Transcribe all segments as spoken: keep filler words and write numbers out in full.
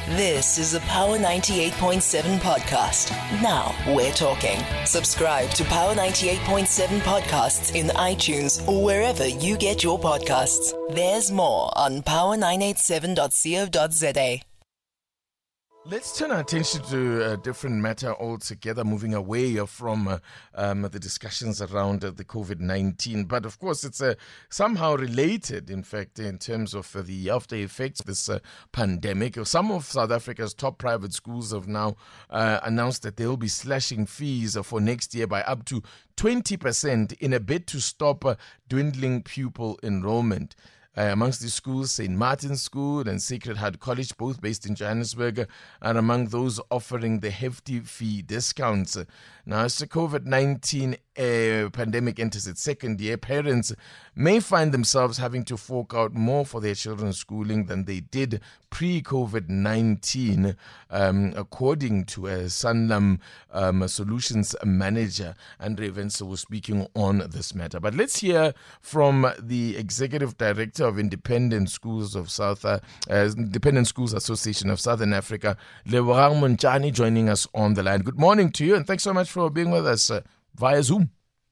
This is a Power ninety-eight point seven podcast. Now we're talking. Subscribe to Power ninety-eight point seven podcasts in iTunes or wherever you get your podcasts. There's more on power nine eight seven dot co dot za. Let's turn our attention to a different matter altogether, moving away from uh, um, the discussions around uh, the COVID nineteen. But of course, it's uh, somehow related, in fact, in terms of uh, the after effects of this uh, pandemic. Some of South Africa's top private schools have now uh, announced that they'll be slashing fees for next year by up to twenty percent in a bid to stop uh, dwindling pupil enrollment. Uh, amongst the schools, Saint Martin's School and Sacred Heart College, both based in Johannesburg, are among those offering the hefty fee discounts. Now, as the COVID nineteen uh, pandemic enters its second year, parents may find themselves having to fork out more for their children's schooling than they did pre-COVID nineteen, um, according to a Sanlam um, Solutions manager. Andre Vense was speaking on this matter. But let's hear from the Executive Director of Independent Schools of South uh, uh, Independent Schools Association of Southern Africa, Lebogang Montjane, joining us on the line. Good morning to you, and thanks so much for being with us uh, via Zoom.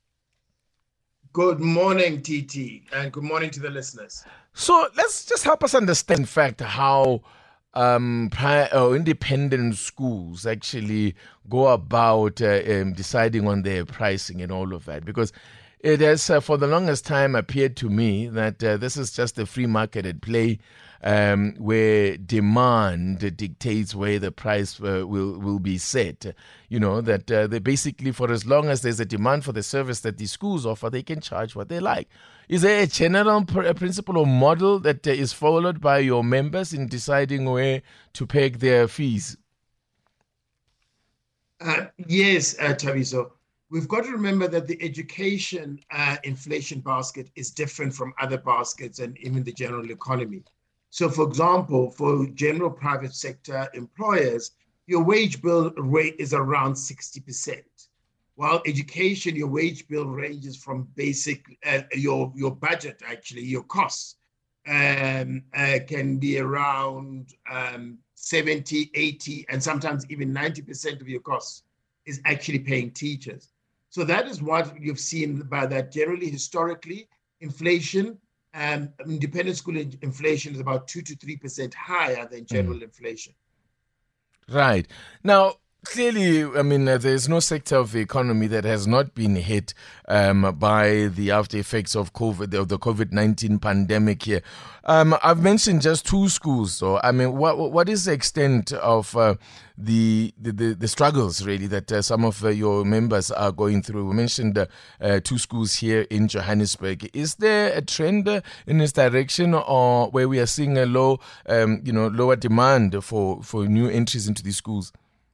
Good morning, T T, and good morning to the listeners. So let's just help us understand, in fact, how um, pri- uh, independent schools actually go about uh, um, deciding on their pricing and all of that. Because it has, uh, for the longest time, appeared to me that uh, this is just a free market at play, um, where demand dictates where the price uh, will will be set. You know, that uh, they basically, for as long as there's a demand for the service that the schools offer, they can charge what they like. Is there a general pr- a principle or model that uh, is followed by your members in deciding where to peg their fees? Uh, yes, uh, Tabiso. We've got to remember that the education uh, inflation basket is different from other baskets and even the general economy. So, for example, for general private sector employers, your wage bill rate is around sixty percent. While education, your wage bill ranges from basic, uh, your, your budget, actually, your costs, um, uh, can be around um, seventy, eighty, and sometimes even ninety percent of your costs is actually paying teachers. So that is what you've seen by that. Generally, historically, inflation, um, independent school inflation is about two to three percent higher than general mm. inflation. Right. Now, clearly, I mean, uh, there's no sector of the economy that has not been hit um, by the after effects of COVID, of the COVID nineteen pandemic here. Um, I've mentioned just two schools, so I mean, what what is the extent of uh, the, the the struggles really that uh, some of uh, your members are going through? We mentioned uh, uh, two schools here in Johannesburg. Is there a trend uh, in this direction, or where we are seeing a low, um, you know, lower demand for for new entries into these schools?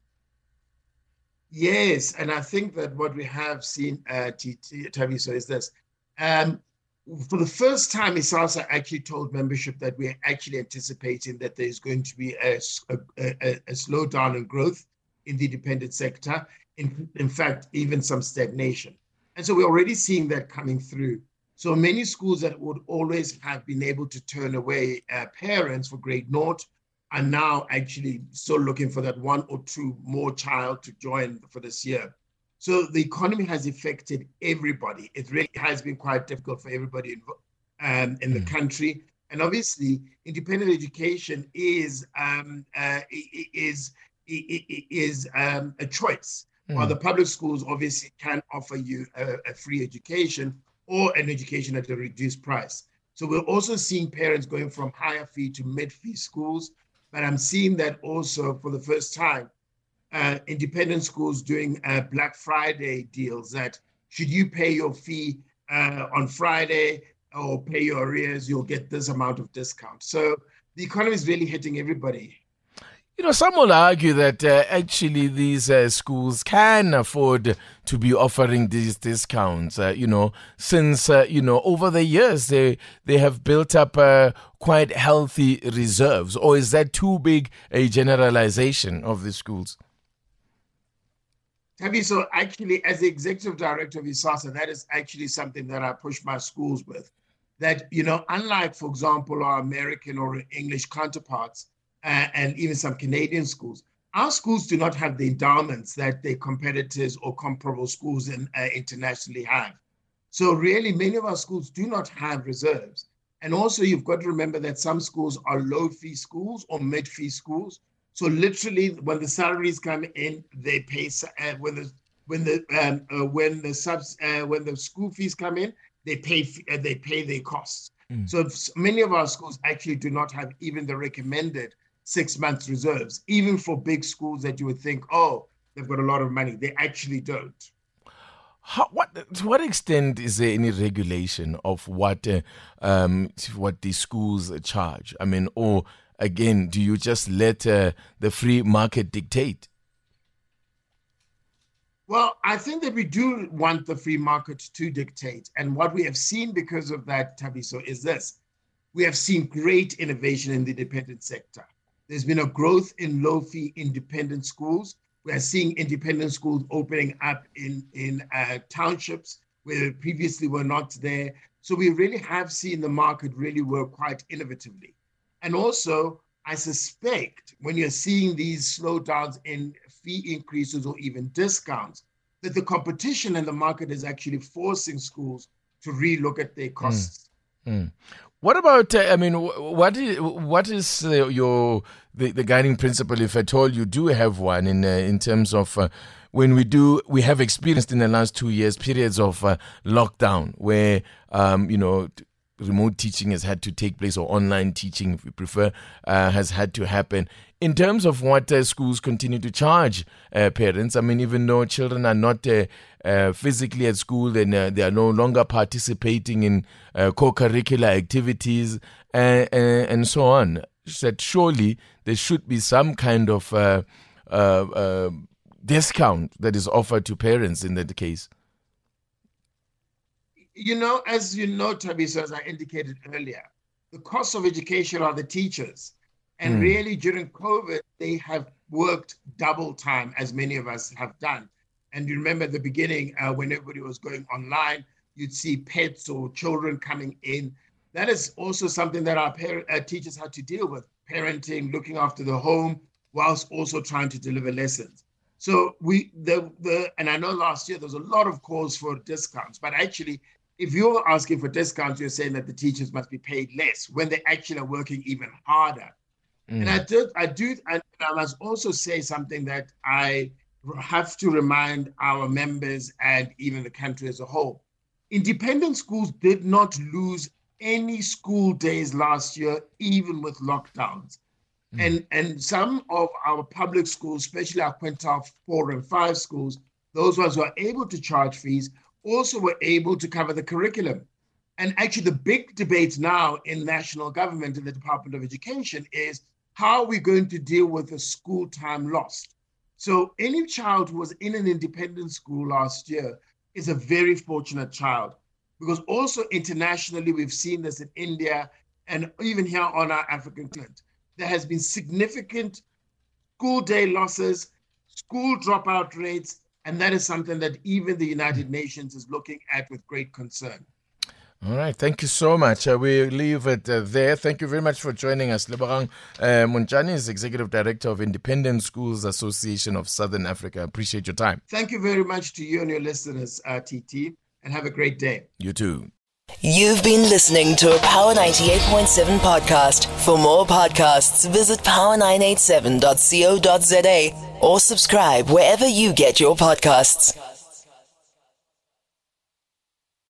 Yes, and I think that what we have seen, uh, Tabiso, is this. Um, for the first time, ISASA actually told membership that we're actually anticipating that there's going to be a, a, a, a slowdown in growth in the independent sector, in, in fact, even some stagnation. And so we're already seeing that coming through. So many schools that would always have been able to turn away uh, parents for grade naught are now actually still looking for that one or two more child to join for this year. So the economy has affected everybody. It really has been quite difficult for everybody in, um, in the country. And obviously, independent education is um, uh, is is um, a choice. Mm. While the public schools obviously can offer you a, a free education or an education at a reduced price. So we're also seeing parents going from higher fee to mid-fee schools. But I'm seeing that also for the first time, uh, independent schools doing uh, Black Friday deals that should you pay your fee uh, on Friday or pay your arrears, you'll get this amount of discount. So the economy is really hitting everybody. You know, some will argue that uh, actually these uh, schools can afford to be offering these discounts, uh, you know, since, uh, you know, over the years they they have built up uh, quite healthy reserves. Or is that too big a generalization of the schools? Tabi, so actually, as the executive director of ISASA, that is actually something that I push my schools with. That, you know, unlike, for example, our American or English counterparts, uh, and even some Canadian schools. Our schools do not have the endowments that the competitors or comparable schools in, uh, internationally have. So really, many of our schools do not have reserves. And also, you've got to remember that some schools are low-fee schools or mid-fee schools. So literally, when the salaries come in, they pay. Uh, when the when the um, uh, when the subs uh, when the school fees come in, they pay uh, they pay their costs. Mm. So many of our schools actually do not have even the recommended six months reserves, even for big schools that you would think, oh, they've got a lot of money. They actually don't. How, what to what extent is there any regulation of what uh, um, what the schools charge? I mean, or again, do you just let uh, the free market dictate? Well, I think that we do want the free market to dictate. And what we have seen because of that, Thabiso, is this. We have seen great innovation in the independent sector. There's been a growth in low-fee independent schools. We are seeing independent schools opening up in, in uh, townships where previously were not there. So we really have seen the market really work quite innovatively. And also, I suspect when you're seeing these slowdowns in fee increases or even discounts, that the competition in the market is actually forcing schools to relook at their costs. Mm. Mm. What about, uh, I mean, what is, what is uh, your the, the guiding principle, if at all you do have one, in uh, in terms of uh, when we do, we have experienced in the last two years periods of uh, lockdown where, um, you know, remote teaching has had to take place, or online teaching, if we prefer, uh, has had to happen. In terms of what uh, schools continue to charge uh, parents, I mean, even though children are not uh, uh, physically at school, then uh, they are no longer participating in uh, co-curricular activities uh, uh, and so on, that surely there should be some kind of uh, uh, uh, discount that is offered to parents in that case. You know, as you know, Thabiso, as I indicated earlier, the cost of education are the teachers. And mm. really, during COVID, they have worked double time, as many of us have done. And you remember at the beginning, uh, when everybody was going online, you'd see pets or children coming in. That is also something that our parent, uh, teachers had to deal with, parenting, looking after the home, whilst also trying to deliver lessons. So we, the, the, and I know last year there was a lot of calls for discounts, but actually, if you're asking for discounts, you're saying that the teachers must be paid less when they actually are working even harder. Mm. And I do, I do, and I must also say something that I have to remind our members and even the country as a whole. Independent schools did not lose any school days last year, even with lockdowns. Mm. And, and some of our public schools, especially our quintile four and five schools, those ones who are able to charge fees, also were able to cover the curriculum. And actually the big debate now in national government and the Department of Education is how are we going to deal with the school time lost? So any child who was in an independent school last year is a very fortunate child, because also internationally, we've seen this in India and even here on our African continent. There has been significant school day losses, school dropout rates, and that is something that even the United Nations is looking at with great concern. All right. Thank you so much. Uh, we leave it uh, there. Thank you very much for joining us. Lebogang uh, Montjane is Executive Director of Independent Schools Association of Southern Africa. Appreciate your time. Thank you very much to you and your listeners, uh, T T, and have a great day. You too. You've been listening to a Power ninety-eight point seven podcast. For more podcasts, visit power nine eight seven dot co dot za or subscribe wherever you get your podcasts.